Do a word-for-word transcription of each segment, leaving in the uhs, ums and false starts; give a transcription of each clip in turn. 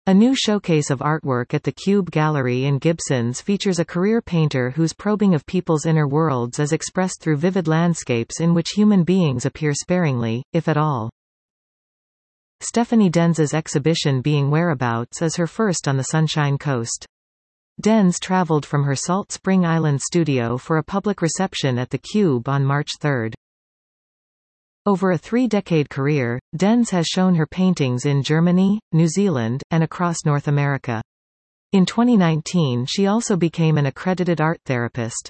A new showcase of artwork at the Cube Gallery in Gibsons features a career painter whose probing of people's inner worlds is expressed through vivid landscapes in which human beings appear sparingly, if at all. Stephanie Dens's exhibition Being Whereabouts is her first on the Sunshine Coast. Dens traveled from her Salt Spring Island studio for a public reception at the Cube on March third. Over a three-decade career, Dens has shown her paintings in Germany, New Zealand, and across North America. In twenty nineteen she also became an accredited art therapist.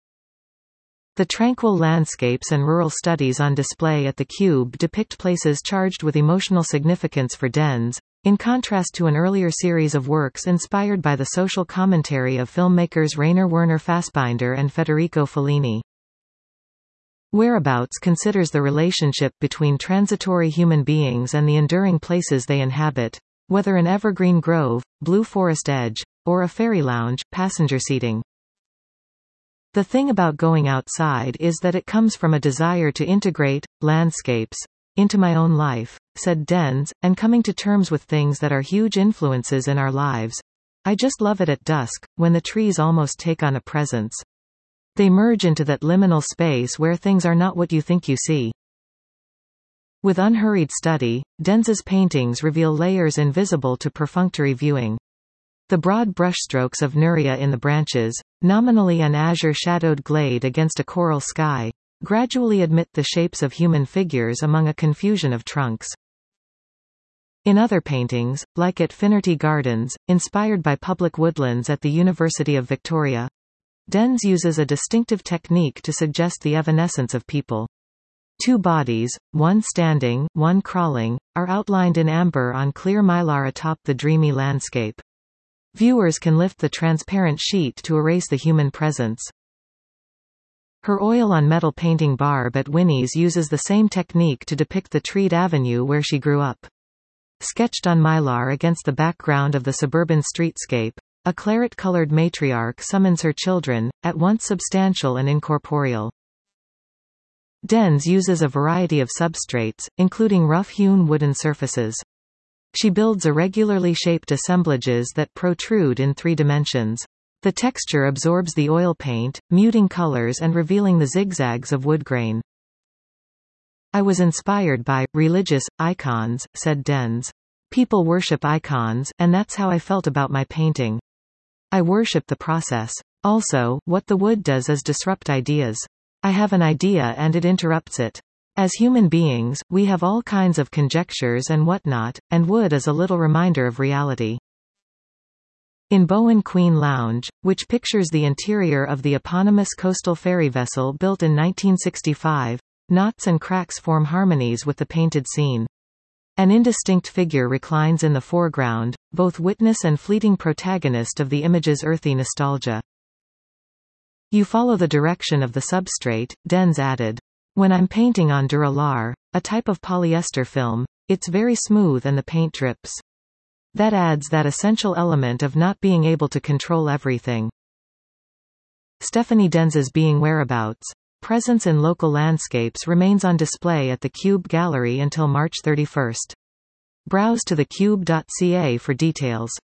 The tranquil landscapes and rural studies on display at the Cube depict places charged with emotional significance for Dens, in contrast to an earlier series of works inspired by the social commentary of filmmakers Rainer Werner Fassbinder and Federico Fellini. Whereabouts considers the relationship between transitory human beings and the enduring places they inhabit, whether an evergreen grove, blue forest edge, or a fairy lounge, passenger seating. The thing about going outside is that it comes from a desire to integrate landscapes into my own life, said Dens, and coming to terms with things that are huge influences in our lives. I just love it at dusk, when the trees almost take on a presence. They merge into that liminal space where things are not what you think you see. With unhurried study, Dens's paintings reveal layers invisible to perfunctory viewing. The broad brushstrokes of Nuria in the branches, nominally an azure-shadowed glade against a coral sky, gradually admit the shapes of human figures among a confusion of trunks. In other paintings, like at Finnerty Gardens, inspired by public woodlands at the University of Victoria, Dens uses a distinctive technique to suggest the evanescence of people. Two bodies, one standing, one crawling, are outlined in amber on clear mylar atop the dreamy landscape. Viewers can lift the transparent sheet to erase the human presence. Her oil-on-metal painting Barb at Winnie's uses the same technique to depict the treed avenue where she grew up. Sketched on mylar against the background of the suburban streetscape, a claret-colored matriarch summons her children, at once substantial and incorporeal. Dens uses a variety of substrates, including rough-hewn wooden surfaces. She builds irregularly shaped assemblages that protrude in three dimensions. The texture absorbs the oil paint, muting colors and revealing the zigzags of wood grain. I was inspired by religious icons, said Dens. People worship icons, and that's how I felt about my painting. I worship the process. Also, what the wood does is disrupt ideas. I have an idea and it interrupts it. As human beings, we have all kinds of conjectures and whatnot, and wood is a little reminder of reality. In Bowen Queen Lounge, which pictures the interior of the eponymous coastal ferry vessel built in nineteen sixty-five, knots and cracks form harmonies with the painted scene. An indistinct figure reclines in the foreground, both witness and fleeting protagonist of the image's earthy nostalgia. You follow the direction of the substrate, Dens added. When I'm painting on Duralar, a type of polyester film, it's very smooth and the paint drips. That adds that essential element of not being able to control everything. Stephanie Dens's Being Whereabouts presence in local landscapes remains on display at the Cube Gallery until March thirty-first. Browse to the cube dot c a for details.